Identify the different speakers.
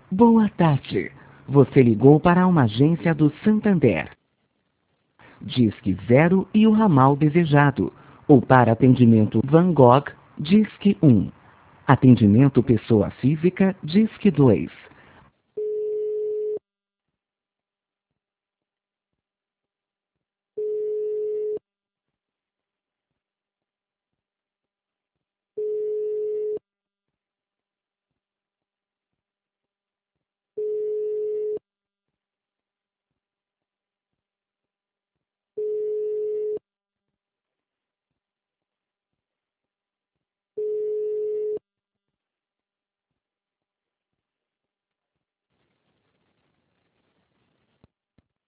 Speaker 1: Boa tarde. Você ligou para uma agência do Santander. Disque 0 e o ramal desejado. Ou para atendimento Van Gogh, Disque 1. Atendimento pessoa física, Disque 2.